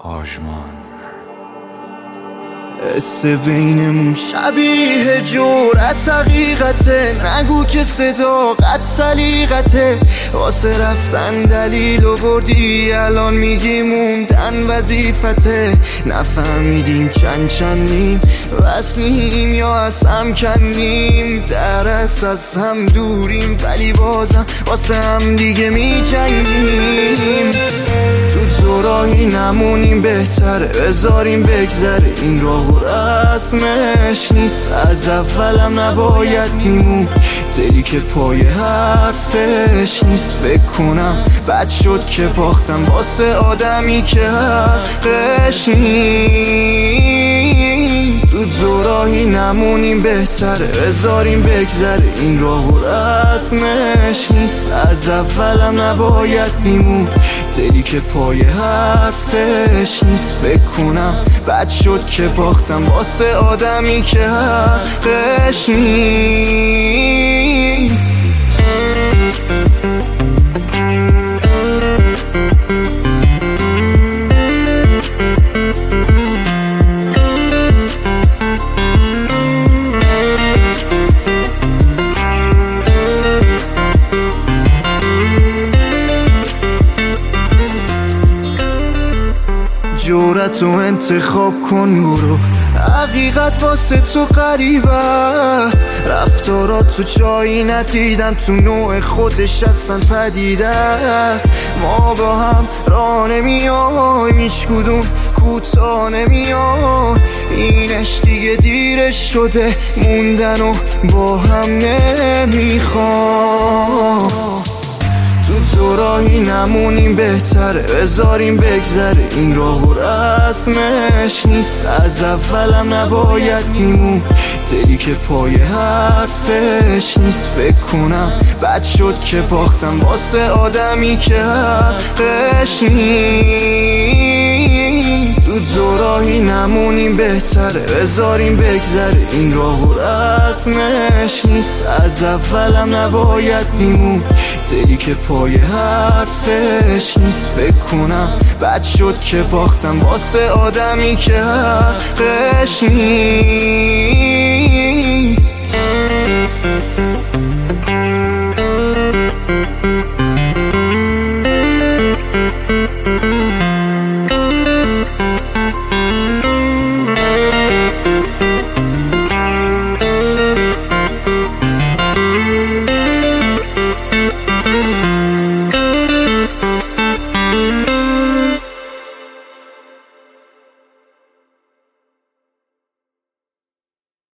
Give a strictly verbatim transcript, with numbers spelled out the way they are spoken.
آژمان. حس بینمون شبیه جورت حقیقته، نگو که صداقت سلیقته، واسه رفتن دلیل آوردی الان میگی موندن وظیفته. نفهمیدیم چند چندیم وصلیم یا از هم کندیم، درست از هم دوریم ولی بازم واسه هم دیگه میجنگیم. تو راهی نمونیم بهتره بذاریم بگذره، این راه و رسمش نیست، از اولم نباید میمون دلی که پای حرفش نیست. فکر کنم بد شد که باختم واسه آدمی که حقش نیست. تو دوراهی نمونیم بهتره بذاریم بگذره، این راه و رسمش نیست، از اولم نباید میمون دلی که پای حرفش نیست. فکر کنم بد شد که باختم واسه آدمی که حقش نیست. جورتو انتخاب کن برو، حقیقت واسه تو غریب است، رفتارات تو جایی ندیدم تو نوع خودش اصلا پدیده است. ما با هم راه نمیایم هیچ کدوم کوتاه نمیایم، اینش دیگه دیرش شده موندن و با هم نمیخوام. تو تو راهی نمونیم بهتره بذاریم بگذره، این راه و رسمش نیست، از اولم نباید میمون دلی که پای حرفش نیست. فکر کنم بد شد که باختم واسه آدمی که حقش نیست. تو دو راهی نمونیم بهتره بذاریم بگذره، این راه و رسمش نیست، از اولم نباید میمون دلی که پای حرفش نیست. فکر کنم بد شد که باختم واسه آدمی که حقش نیست.